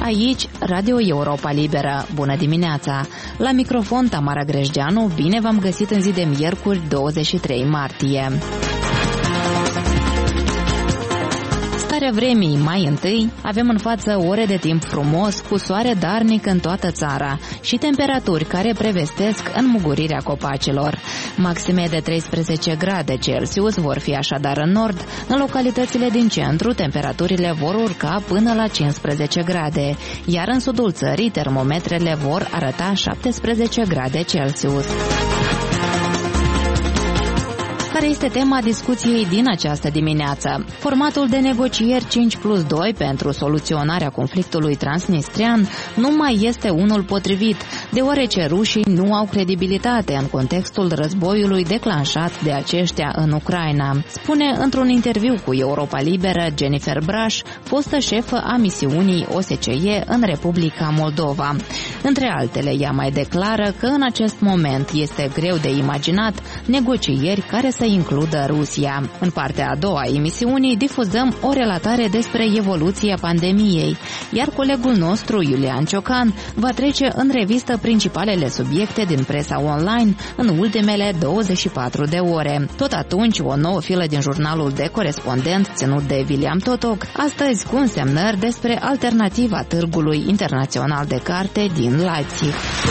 aici Radio Europa Liberă. Bună dimineața! La microfon Tamara Grejdeanu, bine v-am găsit în zi de miercuri 23 martie. Starea vremii, mai întâi, avem în față ore de timp frumos, cu soare darnic în toată țara și temperaturi care prevestesc înmugurirea copacilor. Maxime de 13 grade Celsius vor fi așadar în nord, în localitățile din centru temperaturile vor urca până la 15 grade, iar în sudul țării termometrele vor arăta 17 grade Celsius. Care este tema discuției din această dimineață? Formatul de negocieri 5+2 pentru soluționarea conflictului transnistrian nu mai este unul potrivit, deoarece rușii nu au credibilitate în contextul războiului declanșat de aceștia în Ucraina, spune într-un interviu cu Europa Liberă Jennifer Braș, fostă șefă a misiunii OSCE în Republica Moldova. Între altele, ea mai declară că în acest moment este greu de imaginat negocieri care să includă Rusia. În partea a doua a emisiunii difuzăm o relatare despre evoluția pandemiei, iar colegul nostru, Iulian Ciocan, va trece în revistă principalele subiecte din presa online în ultimele 24 de ore. Tot atunci, o nouă filă din jurnalul de corespondent ținut de William Totoc, astăzi cu însemnări despre alternativa Târgului Internațional de Carte din Leipzig.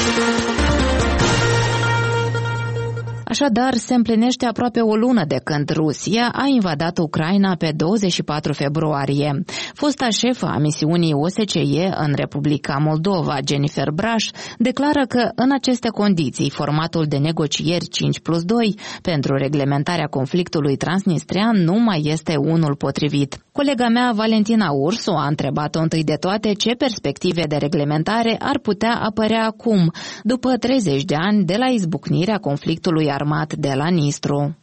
Așadar, se împlinește aproape o lună de când Rusia a invadat Ucraina pe 24 februarie. Fosta șefă a misiunii OSCE în Republica Moldova, Jennifer Braș, declară că în aceste condiții formatul de negocieri 5+2 pentru reglementarea conflictului transnistrian nu mai este unul potrivit. Colega mea, Valentina Ursu, a întrebat-o întâi de toate ce perspective de reglementare ar putea apărea acum, după 30 de ani de la izbucnirea conflictului armat de la Nistru.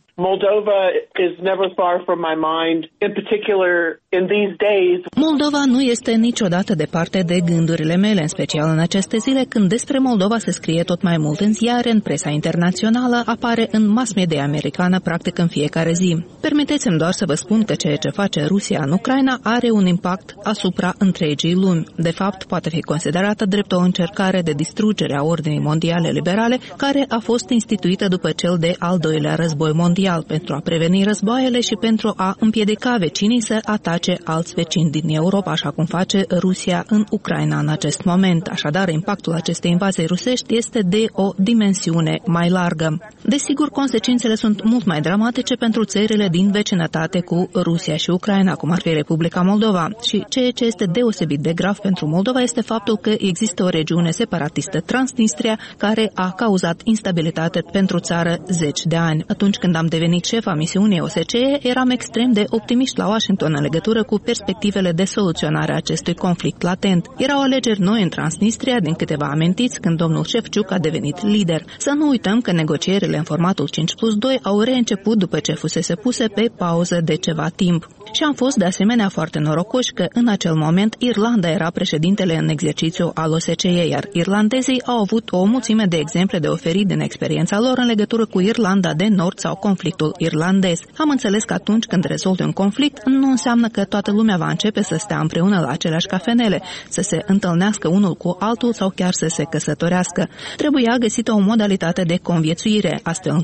Moldova nu este niciodată departe de gândurile mele, în special în aceste zile când despre Moldova se scrie tot mai mult în ziare, în presa internațională, apare în mass media americană practic în fiecare zi. Permiteți-mi doar să vă spun că ceea ce face Rusia în Ucraina are un impact asupra întregii lumi. De fapt, poate fi considerată drept o încercare de distrugere a ordinii mondiale liberale, care a fost instituită după cel de al doilea război mondial, pentru a preveni războaiele și pentru a împiedica vecinii să atace alți vecini din Europa, așa cum face Rusia în Ucraina în acest moment. Așadar, impactul acestei invazii rusești este de o dimensiune mai largă. Desigur, consecințele sunt mult mai dramatice pentru țările din vecinătate cu Rusia și Ucraina, cum ar fi Republica Moldova. Și ceea ce este deosebit de grav pentru Moldova este faptul că există o regiune separatistă, Transnistria, care a cauzat instabilitate pentru țară zeci de ani. Atunci când am devenit șefa misiunii OSCE, eram extrem de optimiști la Washington în legătură cu perspectivele de soluționare a acestui conflict latent. Erau alegeri noi în Transnistria, din câteva amintiți, când domnul Șefciuc a devenit lider. Să nu uităm că negocierile în formatul 5+2 au reînceput după ce fusese puse pe pauză de ceva timp. Și am fost de asemenea foarte norocoși că în acel moment Irlanda era președintele în exercițiu al OSCE, iar irlandezii au avut o mulțime de exemple de oferit din experiența lor în legătură cu Irlanda de Nord sau conflictul irlandez. Am înțeles că atunci când rezolvi un conflict, nu înseamnă că toată lumea va începe să stea împreună la aceleași cafenele, să se întâlnească unul cu altul sau chiar să se căsătorească. Trebuia găsită o modalitate de conviețuire, astfel